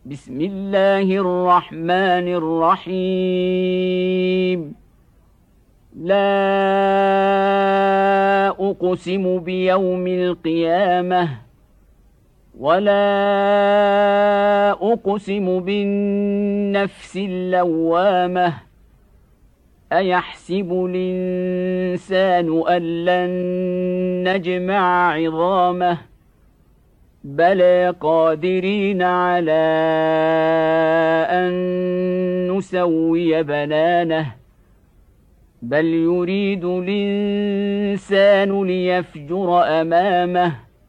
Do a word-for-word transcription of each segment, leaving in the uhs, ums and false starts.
بسم الله الرحمن الرحيم لا أقسم بيوم القيامة ولا أقسم بالنفس اللوامة أيحسب الإنسان أن لن نجمع عظامه بلى قادرين على أن نسوي بنانه بل يريد الإنسان ليفجر أمامه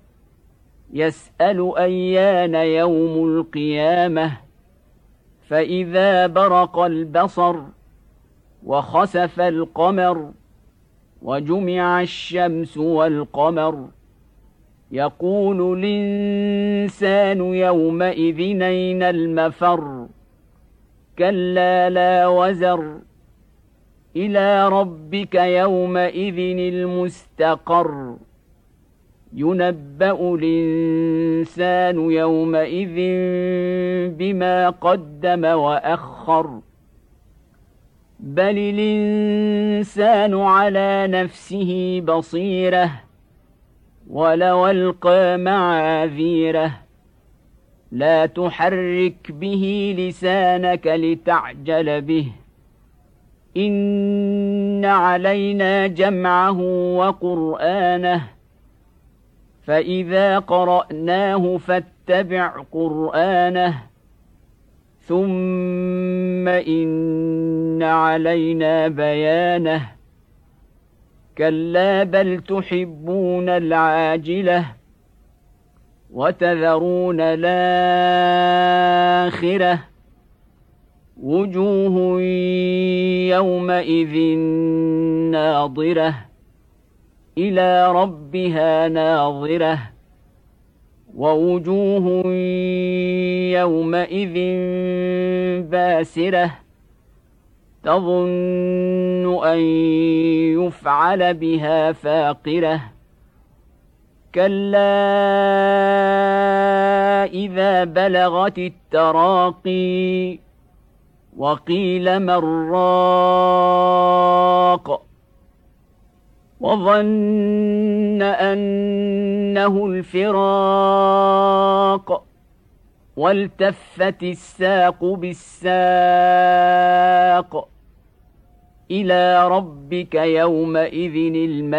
يسأل أيان يوم القيامة فإذا برق البصر وخسف القمر وجمع الشمس والقمر يقول الإنسان يومئذ أين المفر كلا لا وزر إلى ربك يومئذ المستقر ينبأ الإنسان يومئذ بما قدم وأخر بل الإنسان على نفسه بصيرة ولو ألقى معاذيره لا تحرك به لسانك لتعجل به إن علينا جمعه وقرآنه فإذا قرأناه فاتبع قرآنه ثم إن علينا بيانه كلا بل تحبون العاجلة وتذرون الآخرة وجوه يومئذ ناظرة إلى ربها ناظرة ووجوه يومئذ باسرة تظن أن يفعل بها فاقرة كلا إذا بلغت التراقي وقيل من راق وظن أنه الفراق والتفت الساق بالساق إلى ربك يومئذ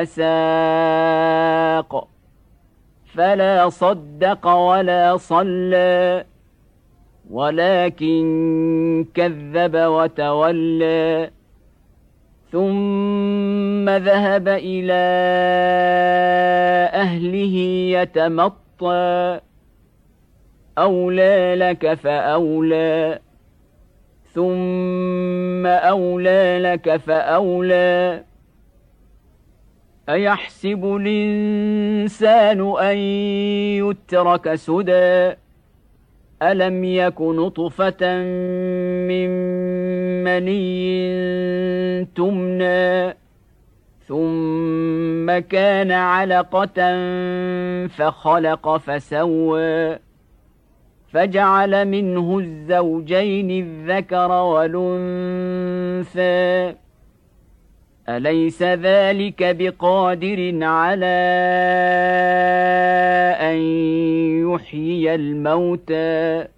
المساق فلا صدق ولا صلى ولكن كذب وتولى ثم ذهب إلى أهله يتمطى أولى لك فأولى ثم أولى لك فأولى أيحسب الإنسان أن يترك سدى ألم يك نطفة من مني تمنى ثم كان علقة فخلق فسوى فجعل منه الزوجين الذكر والأنثى أليس ذلك بقادر على أن يحيي الموتى